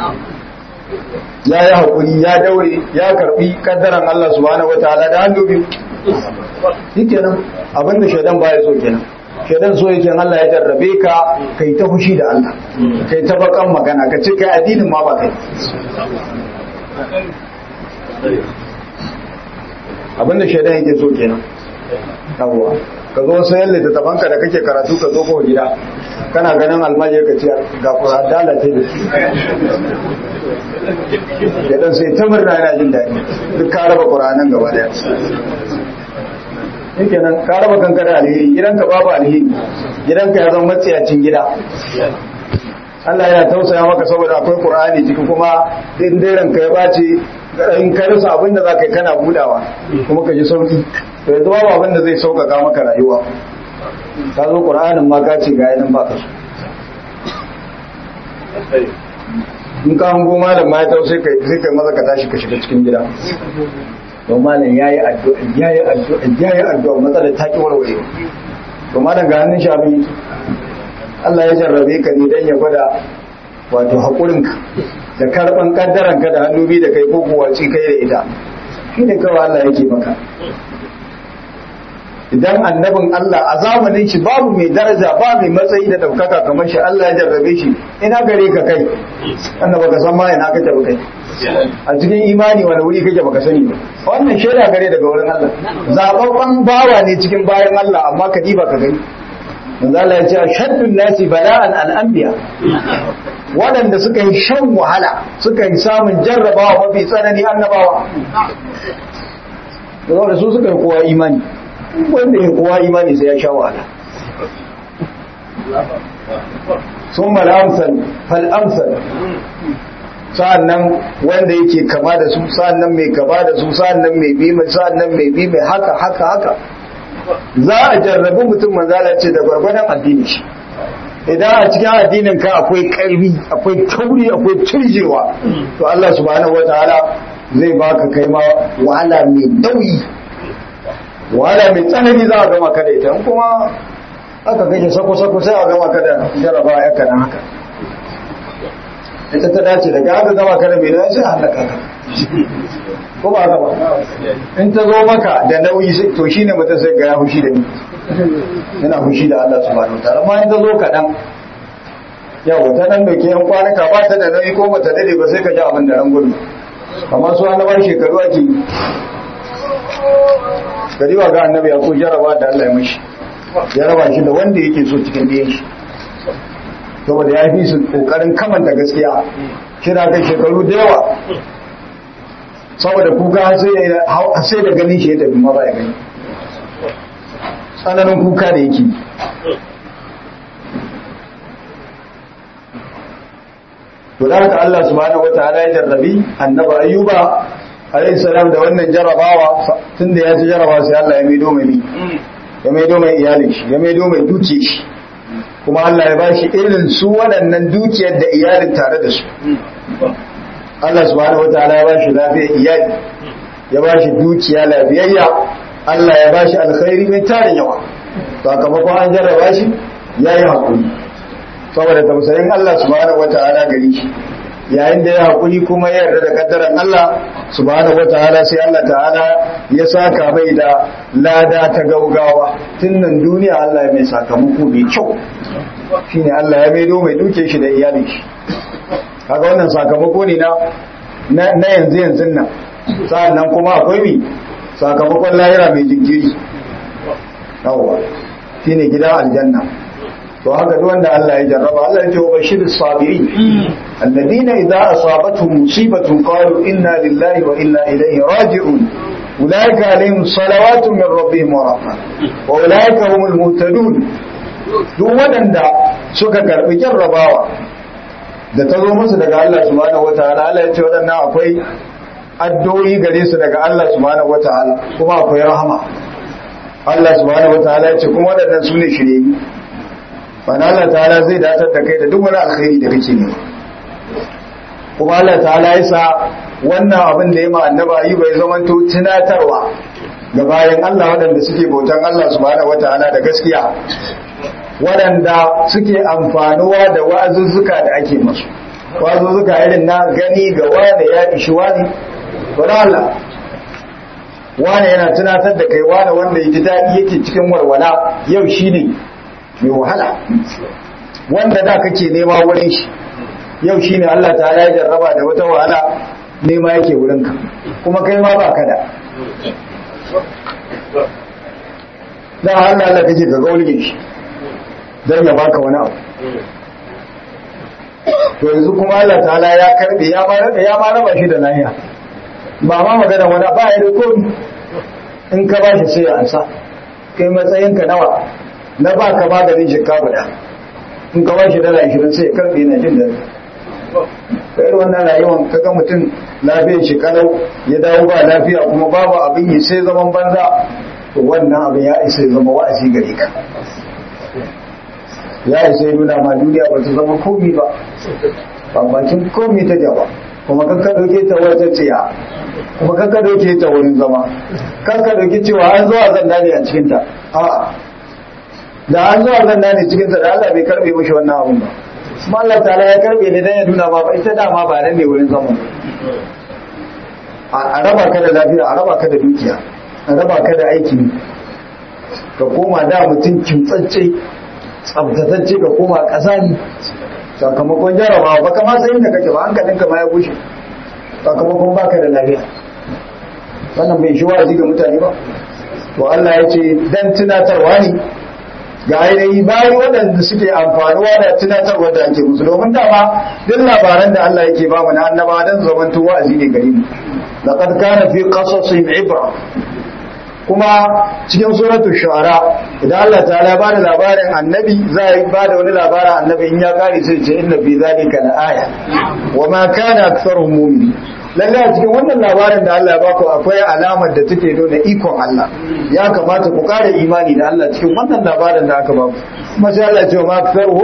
ya yi hakuri ya daure ya karbi kaddaran Allah subhanahu wataala da hannu biyu shikenan abinda shaidan baya so kenan shaidan so yake Allah ya jarrabe ka kai ta fushi da Allah kai ta bakan magana ka ce kai addinin ma ba kai abinda shaidan yake so kenan yawwa ka zo sayan littattafanka da kake karatu ka zo ko gida kana ganin almajiyar ka ce ga ƙura dalace da su ya dan sai ta murna yana jin daɗi duk ka raba ƙuranan gaba daya in kenan ka raba kanka da alheri gidanka babu alheri gidanka ya zama matsiyacin gida Allah yana tausaya maka saboda akwai ƙur'ani ciki kuma din dairan ka ya bace in ka rasa abin da za ka yi kana budawa kuma ka ji sauki to yanzu babu abin da zai sauƙaƙa maka rayuwa ka zo ƙur'anin ma ka ce ga yanin ba ka so in ka hango malam ma ya tau sai kai maza ka tashi ka shiga cikin gida don malam ya yi addu'a ya yi addu'a ya yi addu'a matsalar ta ki warware to malam ga hannun shafi Allah ya jarrabe ka ne don ya gwada wato haƙurinka da karɓan ƙaddaranka da hannu biyu da kai ko kowace kai da ita shi ne kawai Allah yake maka idan annabin Allah a zamanin shi babu mai daraja ba mai matsayi da ɗaukaka kamar shi Allah ya jarrabe shi ina gare ka kai annaba ka san ma ina kake ba kai a cikin imani wani wuri kake baka sani ba wannan shaida gare daga wurin Allah zababban bawa ne cikin bayan Allah amma ka diba ka gani manzo Allah ya ce ashaddun nasi bala'an al-anbiya waɗanda suka yi shan wahala suka yi samun jarrabawa mafi tsanani annabawa da su suka yi kowa imani wanda ya kowa imani sai ya sha wahala sun mal'amsal fal'amsal sa'an nan wanda yake kama da su sa'an nan mai kama da su sa'an nan mai bi mai sa'an nan mai bi mai haka haka haka za a jarrabi mutum manzala ce da gwargwadon addini shi idan a cikin addinin ka akwai karbi akwai tauri akwai turjewa to Allah subhanahu wataala zai baka kai ma wahala mai dauyi wahala mai tsanani za a gama ka da ita kuma aka gaje sako sako sai a gama ka da jarraba ya kana haka ita ta dace daga aka gama ka da mai nauyi sai a halaka ka ko ba haka ba in ta zo maka da nauyi to shine mutum sai ga ya fushi da ni yana fushi da Allah subhanahu wataala amma in ta zo kaɗan yau ta nan dauke yan kwanaka ba ta da nauyi ko bata dade ba sai ka ji abin da ran gudu amma su annabawa shekaru ake kariwa ga annabi ya ko jaraba da Allah ya mishi ya raba shi da wanda yake so cikin diyan shi saboda ya fi su kokarin kamanta gaskiya kira kai shekaru da yawa saboda kuka sai da ganin shi ya tafi ma ba ya gani tsananin kuka da yake to da haka Allah subhanahu wataala ya jarrabi annabi ayyuba alayhi salam da wannan jarrabawa tunda ya ji jarrabawa sai Allah ya maido mai ya maido mai iyalin shi ya maido mai duke shi kuma Allah ya bashi irin su waɗannan dukiyar da iyalin tare da su Allah subhanahu wataala ya bashi lafiyar iyali ya bashi dukiya lafiyayya Allah ya bashi alkhairi mai tarin yawa sakamakon an jarraba shi yayi hakuri saboda tausayin Allah subhanahu wataala gari shi yayin da ya hakuri kuma ya yarda da kaddaran Allah subhanahu wataala sai Allah ta'ala ya saka mai da lada ta gaugawa tunnan duniya Allah ya mai sakamako mai kyau shine Allah ya maido mai duke shi da iyali shi kaga wannan sakamako ne na na yanzu yanzu nan sa'annan kuma akwai mi sakamakon lahira mai jinkiri yawa shine gidan aljanna to haka duk wanda Allah ya jarraba Allah ya ce wa bashiris sabirin alladina idza asabatuhum musibatun qalu inna lillahi wa inna ilayhi raji'un ulaika alaihim salawatun min rabbihim wa rahmah wa ulaika humul muhtadun duk wadanda suka karbi jarrabawa da ta zo musu daga Allah subhanahu wataala Allah ya ce wadannan akwai addu'o'i gare su daga Allah subhanahu wataala kuma akwai rahama Allah subhanahu wataala ya ce kuma wadannan sune shirye wani Allah ta'ala zai datar da kai da duk wani alkhairi da kake nema kuma Allah ta'ala ya sa wannan abin da ya ma annaba yi bai zamanto tunatarwa ga bayan Allah waɗanda suke bautan Allah subhanahu wataala da gaskiya waɗanda suke amfanuwa da wa'azuzzuka da ake masu wa'azuzzuka irin na gani ga wane ya ishi wani wani Allah wane yana tunatar da kai wane wanda ya ji daɗi yake cikin walwala yau shi ne mai wahala wanda da kake nema wurin shi yau shi ne Allah ta ya jarraba da wata wahala nema yake wurinka kuma kai ma ba ka da da Allah Allah kake ka gaulge shi don ya baka wani abu to yanzu kuma Allah ta'ala ya karbe ya ma ya ma raba shi da lahiya ba ma magana wani ba ya da komi in ka bashi sai ya ansa kai matsayin ka nawa na ba ka maganin shekka guda in ka bashi dala ashirin sai ya karbe na jin daɗi kai wannan rayuwar kaga mutum lafiyar shi kalau ya dawo ba lafiya kuma babu abin yi sai zaman banza to wannan abin ya isa zama wa'azi gare ka ya isa ya nuna ma duniya ba ta zama komi ba bambancin komi ta jaba kuma kan ka dauke ta wata tsiya kuma kan ka dauke ta wurin zama kan ka dauke cewa an zo a zanna ne a cikinta a da an zo a zanna ne cikinta da Allah bai karbe mishi wannan abun ba kuma Allah ta'ala ya karbe ne dan ya nuna ma ba ita dama ba nan ne wurin zama a raba ka da lafiya a raba ka da dukiya a raba ka da aiki ka koma da mutum kimtsacce tsabtatacce ka koma ƙasa ne sakamakon jarabawa ba kama sai inda kake ba hankalinka ma ya bushe sakamakon baka da lafiya wannan bai shi wa'azi ga mutane ba to Allah ya ce dan tunatarwa ne ga ainihi bayan waɗanda suke amfanuwa da tunatarwa da ake musu domin dama duk labaran da Allah yake ba mu na annaba dan zamanto wa'azi ne gare mu laqad kana fi qasasihim ibra kuma cikin suratul shu'ara idan Allah ta'ala ba da labarin annabi zai ba da wani labarin annabi in ya kare sai ce inna fi zalika laaya wa ma kana aktharuhum mu'minin lalle a cikin wannan labarin da Allah ya baku akwai alamar da take nuna ikon Allah ya kamata ku kare imani da Allah cikin wannan labarin da aka baku kuma sai Allah ya ce wa ma aktharuhum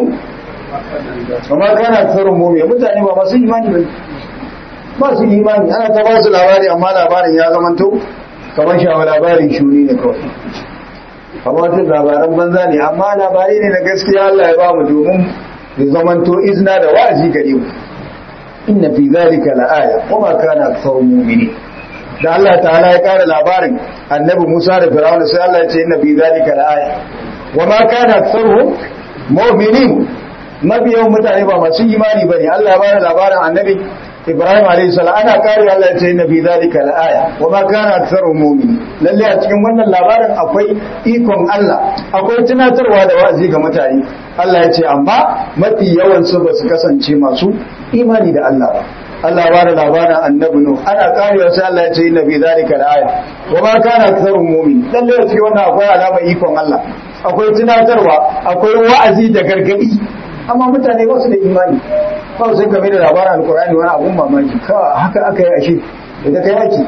wa ma kana aktharuhum mu'minin mutane ba masu imani ba ba su imani ana ta ba su labari amma labarin ya zamanto kamar shawa labarin shuni ne kawai kamar tun labaran banza ne amma labari ne na gaskiya Allah ya ba mu domin ya zamanto izina da wa'azi gare mu inna fi zalika la'aya kuma kana aktharu mu'minin da Allah ta'ala ya kara labarin annabi Musa da Fir'auna sai Allah ya ce inna fi zalika la'aya wa ma kana aktharuhum mu'minin mabiyan mutane ba masu imani bane Allah ya bada labarin annabi Ibrahim alayhi salam ana kare Allah ya ce inna fi zalika la'aya wa ma kana aktharu mu'min lalle a cikin wannan labarin akwai ikon Allah akwai tunatarwa da wa'azi ga mutane Allah ya ce amma mafi yawan su ba su kasance masu imani da Allah ba Allah ya bada labarin annabi Nuh ana kare sai Allah ya ce inna fi zalika la'aya wa ma kana aktharu mu'min lalle a cikin wannan akwai alamar ikon Allah akwai tunatarwa akwai wa'azi da gargadi amma mutane ba su da imani ba su game da labarin alkur'ani wani abun mamaki ka haka aka yi ashe da kai ake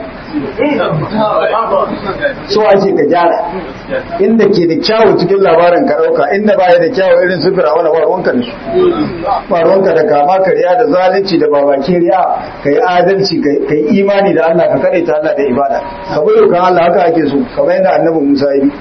so ake ka gyara inda ke da kyawu cikin labarin ka dauka inda baya da kyawu irin su fir'auna ba ruwanka da su ba ruwanka da kama kariya da zalunci da babaki riya kai adalci kai imani da Allah ka kade ta Allah da ibada ka bi kan Allah haka ake so kamar yadda annabi Musa yi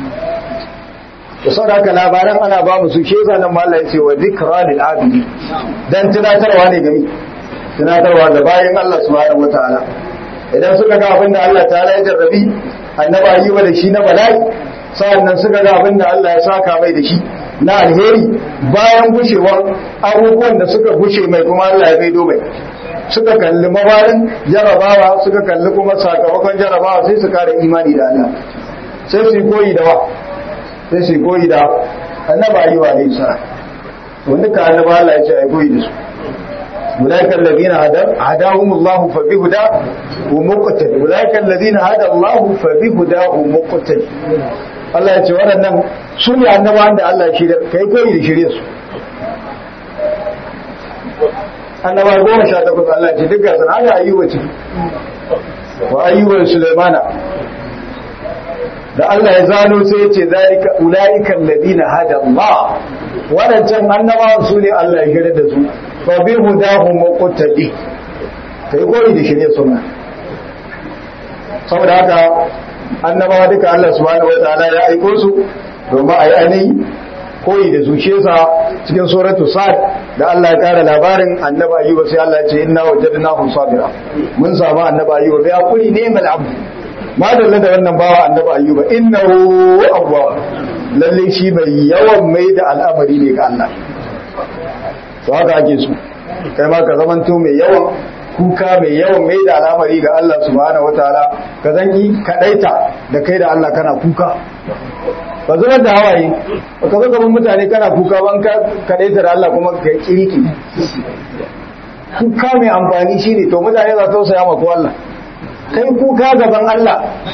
da sau da haka labaran ana ba mu su sheza nan ma Allah ya ce wa zikra lil abidi dan tunatarwa ne gami tunatarwa da bayan Allah subhanahu wataala idan suka ga abin da Allah ta'ala ya jarrabi annabi ayyuba da shi na bala'i sa'annan suka ga abin da Allah ya saka mai da shi na alheri bayan gushewar abubuwan da suka gushe mai kuma Allah ya maido mai suka kalli mabarin jarabawa suka kalli kuma sakamakon jarabawa sai su kare imani da Allah sai su koyi da wa sai su koyi da annaba yi wa nisa wanda ka annaba Allah ya ce ai koyi da su ulaika alladhina hada hadahumullahu fa bihuda wa muqtadi ulaika alladhina hada Allahu fa bihuda wa muqtadi Allah ya ce waɗannan su ne annabawan da Allah ya shirya kai koyi da shirye su annaba goma sha takwas Allah ya ce duk gasan ana ayyuba ce wa ayyuba Sulaimana da Allah ya zano sai ya ce zalika ulaika alladhina hada Allah wadancan annabawan su ne Allah ya shirya da su fa bi hudahum muqtadi kai koyi da shirye sunna saboda haka annabawa duka Allah subhanahu wataala ya aiko su domin a yi ainihi koyi da zuciyarsa cikin suratu sad da Allah ya kara labarin annabi ayyuba sai Allah ya ce inna wajadnahu sabira mun samu annabi ayyuba bai hakuri ne mal abd ma dalla da wannan bawa annabi ayyuba innahu awwab lalle shi mai yawan mai da al'amari ne ga Allah to haka ake so kai ma ka zamanto mai yawan kuka mai yawan mai da al'amari ga Allah subhanahu wataala ka zangi kadaita da kai da Allah kana kuka ba zuwa da hawaye ba ka zo gaban mutane kana kuka ban ka kadaita da Allah kuma ka kiriki kuka mai amfani shine to mutane za su tausaya maka Allah kai kuka gaban Allah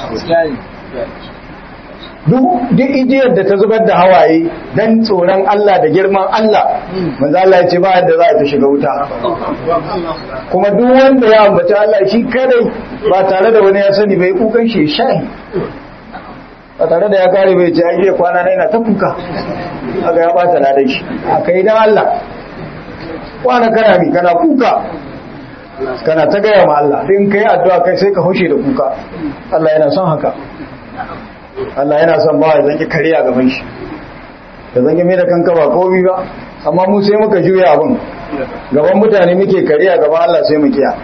duk ijiyar da ta zubar da hawaye dan tsoron Allah da girman Allah manzo Allah ya ce ba yadda za ta shiga wuta kuma duk wanda ya ambaci Allah shi kadai ba tare da wani ya sani bai kukan shi shahi ba tare da ya kare bai ce ai kwana na ina ta kuka aka ya bata ladan shi akai dan Allah kwana kana mi kana kuka kana ta gaya ma Allah din kai addu'a kai sai ka hushe da kuka Allah yana son haka Allah yana son ba ya zanki kariya gaban shi da zanki mai da kanka ba komi ba amma mu sai muka juya abin gaban mutane muke kariya gaban Allah sai mu kiya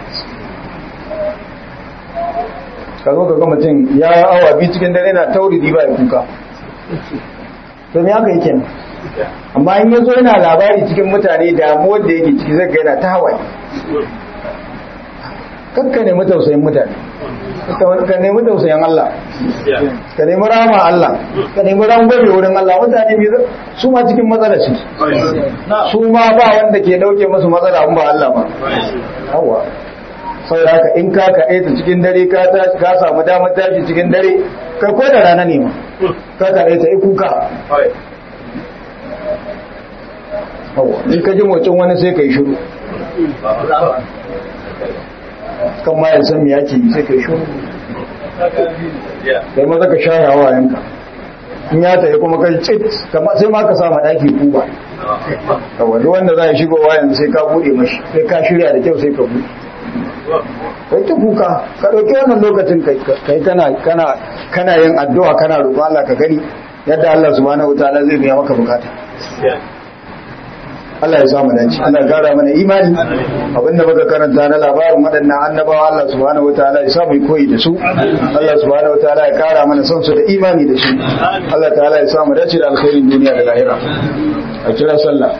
ka zo ka ga mutum ya awa bi cikin dare na tauridi ba ya kuka to me haka yake amma in yazo yana labari cikin mutane damuwar da yake ciki zai ga yana ta hawaye kakka ne tausayin mutane ka nemi tausayin Allah ka nemi rama Allah ka nemi rangwabe wurin Allah mutane biyu su ma cikin matsala ce su ma ba wanda ke dauke musu matsala in ba Allah ba yawa saboda haka in ka kaɗai ta cikin dare ka ka samu damar tashi cikin dare kai ko da rana ne ma ka kaɗai ta yi kuka yawa in ka ji motsin wani sai ka yi shiru kan ma ya san me yake yi sai kai shi kai maza ka share hawayenka in ya tafi kuma kai cit sai ma ka sama daki kuba kawai wanda za ya shigo wayan sai ka bude mashi sai ka shirya da kyau sai ka bude kai ta kuka ka dauki wannan lokacin kai kana kana kana yin addu'a kana roƙon Allah ka gani yadda Allah subhanahu wataala zai biya maka bukata Allah ya samu dace Allah ya gara mana imani abinda muka karanta na labarin waɗannan annabawa Allah subhanahu wataala ya samu koyi da su Allah subhanahu wataala ya kara mana son su da imani da su Allah ta'ala ya samu dace da alkhairin duniya da lahira a kira sallah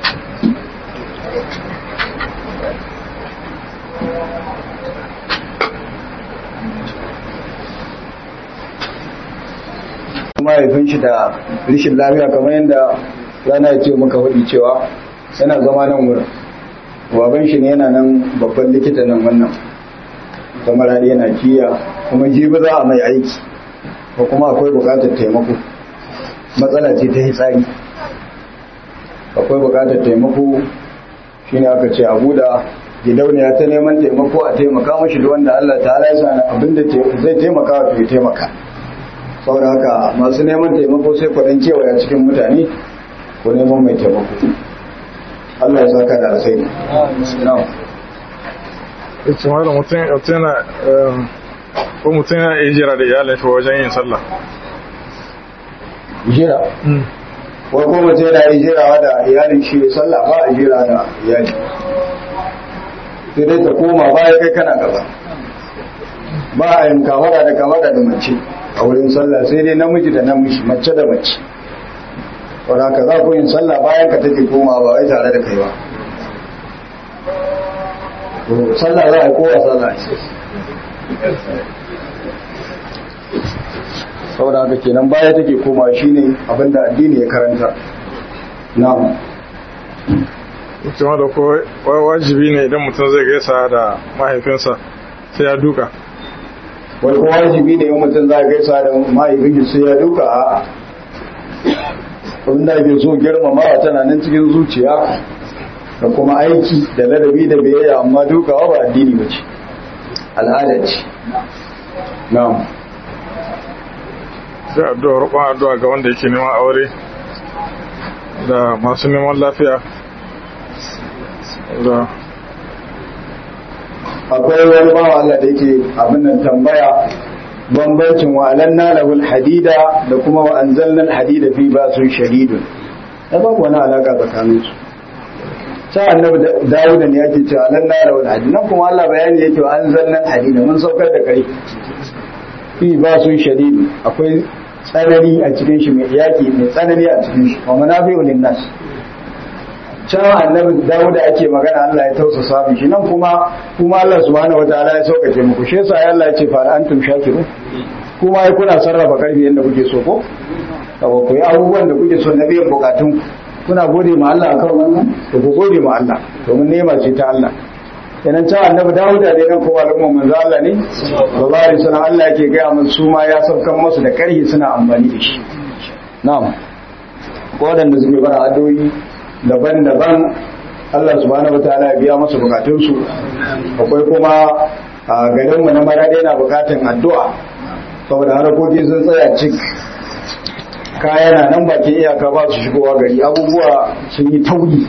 kuma ya fin shi da rishin lafiya kamar yadda rana ya ce muka faɗi cewa yana zama nan wurin baban shi ne yana nan babban likita nan wannan kamar yana kiya kuma jibi za a mai aiki ko kuma akwai bukatar taimako matsala ce ta hitsari akwai bukatar taimako shine aka ce a buɗa gidauniya ta neman taimako a taimaka mashi da wanda Allah ta'ala ya sa abinda zai taimaka wa ya taimaka saboda haka masu neman taimako sai kwaɗan kewaya cikin mutane ko neman mai taimako Allah ya saka da alkhairi ita ma da mutum yana ko mutum yana iya jira da iyalin shi wajen yin sallah jira ko ko mutum yana iya jirawa da iyalin shi sallah ba a jira da iyali sai dai ta koma baya kai kana gaba ba a yin kamada da kamada da mace a wurin sallah sai dai namiji da namiji mace da mace wadda ka za ku yin sallah bayan ka take koma ba wai tare da kai ba sallah za a yi kowa sallah ce saboda haka kenan baya take koma shine abinda addini ya karanta na'am mutum da ko wajibi ne idan mutum zai gaisa da mahaifinsa sai ya duka wani kuma wajibi ne in mutum za a gaisa da mahaifin sai ya duka a'a abinda ake so girmamawa tana nan cikin zuciya da kuma aiki da ladabi da biyayya amma dukawa ba addini ba ce al'ada ce na'am sai addu'a roƙon addu'a ga wanda yake neman aure da masu neman lafiya da akwai wani bawa Allah da yake abin nan tambaya bambancin wa alanna lahul hadida da kuma wa anzalna al-hadida fi ba'sun shadidun da babu wani alaka tsakanin su sai annabi Dawud ne yake cewa alanna lahul hadida nan kuma Allah bayani yake wa anzalna al-hadida mun saukar da kare fi ba'sun shadidun akwai tsanani a cikin shi mai yaki mai tsanani a cikin shi wa manafi'u lin-nas can annabi Dawud ake magana Allah ya tausasa mu shi nan kuma kuma Allah subhanahu wataala ya sauƙaƙe muku shi yasa Allah ya ce fa antum shakirun kuma ai kuna sarrafa karfi yanda kuke so ko kawo ku yi abubuwan da kuke so na biyan bukatun kuna gode ma Allah akan wannan to ku gode ma Allah domin nema ce ta Allah kenan ta annabi Dawud da nan kuma al'umma manzo Allah ne sallallahu alaihi wasallam Allah yake ga mun su ma ya saukan musu da karhi suna amfani da shi na'am ko wadanda suke bara adoyi daban-daban Allah subhanahu wataala ya biya masu bukatunsu akwai kuma a garinmu na Maradi yana bukatun addu'a saboda harakoki sun tsaya cik kaya na nan bakin iyaka ba su shigowa gari abubuwa sun yi tauri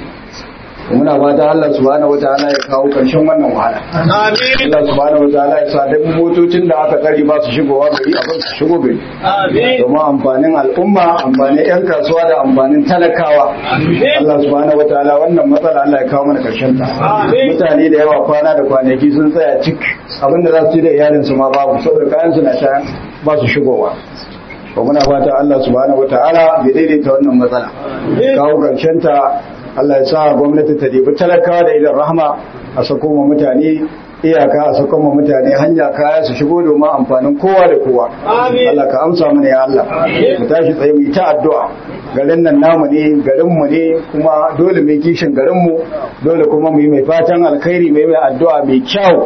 muna fata Allah subhanahu wataala ya kawo karshen wannan wahala amin Allah subhanahu wataala ya sa duk motocin da aka tsari ba su shigowa gari a ba su shigo gari amin domin amfanin al'umma amfanin yan kasuwa da amfanin talakawa Allah subhanahu wataala wannan matsala Allah ya kawo mana karshen ta mutane da yawa kwana da kwanaki sun tsaya cik abinda za su yi da iyalin su ma babu saboda kayan su na ta ba su shigowa to muna fata Allah subhanahu wataala ya daidaita wannan matsala kawo karshen ta Allah ya sa gwamnati ta debi talakawa da idan rahama a sako ma mutane iyaka a sako ma mutane hanya kaya su shigo domin amfanin kowa da kowa. Allah ka amsa mana ya Allah. Mu tashi tsaye mu ta addu'a. Garin nan namu ne, garin mu ne kuma dole mu kishin garin mu, dole kuma mu yi mai fatan alkhairi mai mai addu'a mai kyau.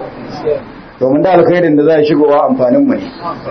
Domin da alkhairin da za ya shigowa amfanin mu ne.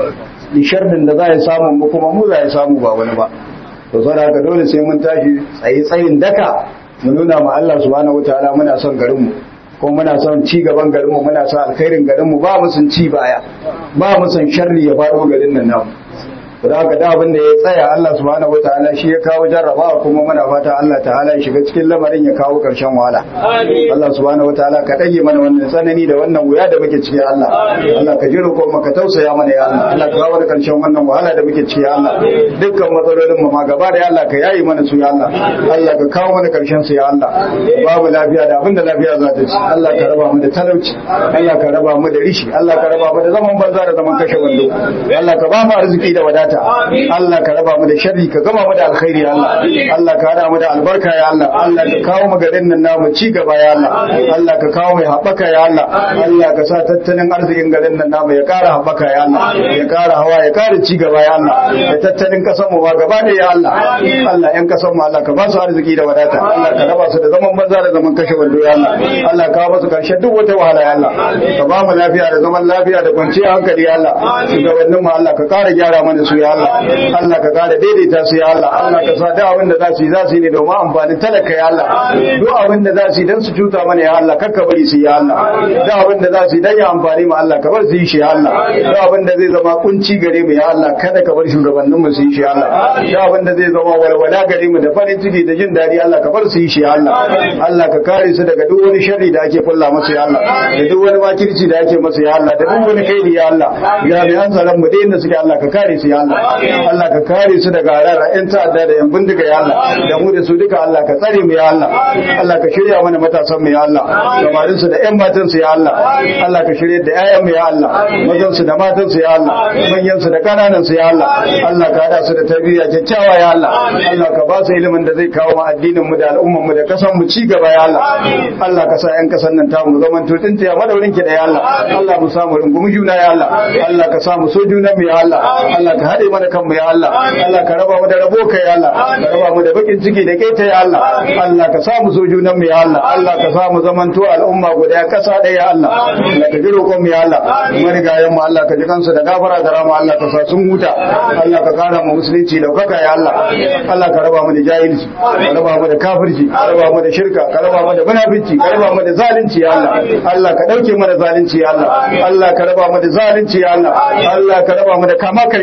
Ni sharrin da za ya samu mu kuma mu za ya samu ba wani ba. To saboda haka dole sai mun tashi tsaye tsayin daka mu nuna ma Allah subhanahu wataala muna son garinmu ko muna son ci gaban garinmu muna son alkhairin garinmu ba mu sun ci baya ba mu son sharri ya faɗo garin nan namu da haka da abin da ya tsaya Allah subhanahu wataala shi ya kawo jarrabawa kuma muna fata Allah ta'ala ya shiga cikin lamarin ya kawo karshen wahala Allah subhanahu wataala ka dage mana wannan tsanani da wannan wuya da muke ciki Allah Allah ka jiro ko maka tausaya mana ya Allah Allah ka kawo karshen wannan wahala da muke ciki Allah dukkan matsalolin mu ma gaba da Allah ka yayi mana su ya Allah Allah ka kawo mana karshen su ya Allah babu lafiya da abinda lafiya za ta ci Allah ka raba mu da talauci Allah ka raba mu da rishi Allah ka raba mu da zaman banza da zaman kashe wando Allah ka ba mu arziki da wadata Allah ka raba mu da sharri ka gama mu da alkhairi ya Allah Allah ka hada mu da albarka ya Allah Allah ka kawo mu garin nan namu ci gaba ya Allah Allah ka kawo mai haɓaka ya Allah Allah ka sa tattalin arzikin garin nan namu ya ƙara haɓaka ya Allah ya ƙara hawa ya ƙara ci gaba ya Allah da tattalin ƙasar mu ma gaba da ya Allah Allah ƴan ƙasar mu Allah ka ba su arziki da wadata Allah ka raba su da zaman banza da zaman kashe wando ya Allah Allah ka ba su karshen duk wata wahala ya Allah ka ba mu lafiya da zaman lafiya da kwanciyar hankali ya Allah shugabannin mu Allah ka ƙara gyara mana su ya Allah Allah ka kare daidaita su ya Allah Allah ka sa da abin da za su yi za su yi ne domin amfanin talaka ya Allah duk abin da za su yi dan su cuta mana ya Allah kakka bari su ya Allah da abin da za su yi dan ya amfani mu Allah ka bar su yi shi ya Allah da abin da zai zama kunci gare mu ya Allah kada ka bar shugabannin mu su yi shi ya Allah da abin da zai zama walwala gare mu da farin ciki da jin dadi Allah ka bar su yi shi ya Allah Allah ka kare su daga duk wani sharri da ake kulla musu ya Allah da duk wani makirci da ake musu ya Allah da duk wani kaidi ya Allah ya mai an tsaron mu da inda suke Allah ka kare su ya Allah Allah ka kare su daga harara ƴan ta'adda da ƴan bindiga ya Allah da mu da su duka Allah ka tsare mu ya Allah Allah ka shirya mana matasan mu ya Allah samarin su da ƴan matan su ya Allah Allah ka shirya da ƴaƴan mu ya Allah mazan su da matan su ya Allah manyan su da kananan su ya Allah Allah ka hada su da tarbiyya kyakkyawa ya Allah Allah ka ba su ilimin da zai kawo mu addinin mu da al'umman mu da kasan mu ci gaba ya Allah Allah ka sa ƴan kasan nan ta mu zaman tutun ta madaurin ki da ya Allah Allah mu samu rungumi juna ya Allah Allah ka samu so junan mu ya Allah Allah ka haɗe mana kanmu ya Allah Allah ka raba mu da rabo kai ya Allah ka raba mu da bakin ciki da keta ya Allah Allah ka samu so junan mu ya Allah Allah ka samu zamanto al'umma guda kasa ɗaya ya Allah Allah ka jiro kon mu ya Allah marigayen mu Allah ka ji kansu da gafara da rama Allah ka sa sun huta Allah ka kara mu musulunci da kaka ya Allah Allah ka raba mu da jahilci ka raba mu da kafirci ka raba mu da shirka ka raba mu da munafici ka raba mu da zalunci ya Allah Allah ka dauke mu da zalunci ya Allah Allah ka raba mu da zalunci ya Allah Allah ka raba mu da kama karya ya Allah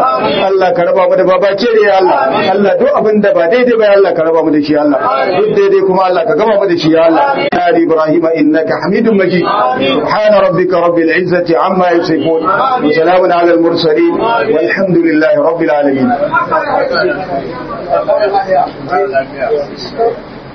Allah ka raba mu da babake da ya Allah Allah duk abin da ba daidai ba ya Allah ka raba mu da shi ya Allah duk daidai kuma Allah ka gama mu da shi ya Allah ya Ibrahim innaka Hamidum Majid subhana rabbika rabbil izzati amma yasifun wa salamun ala al mursalin walhamdulillahi rabbil alamin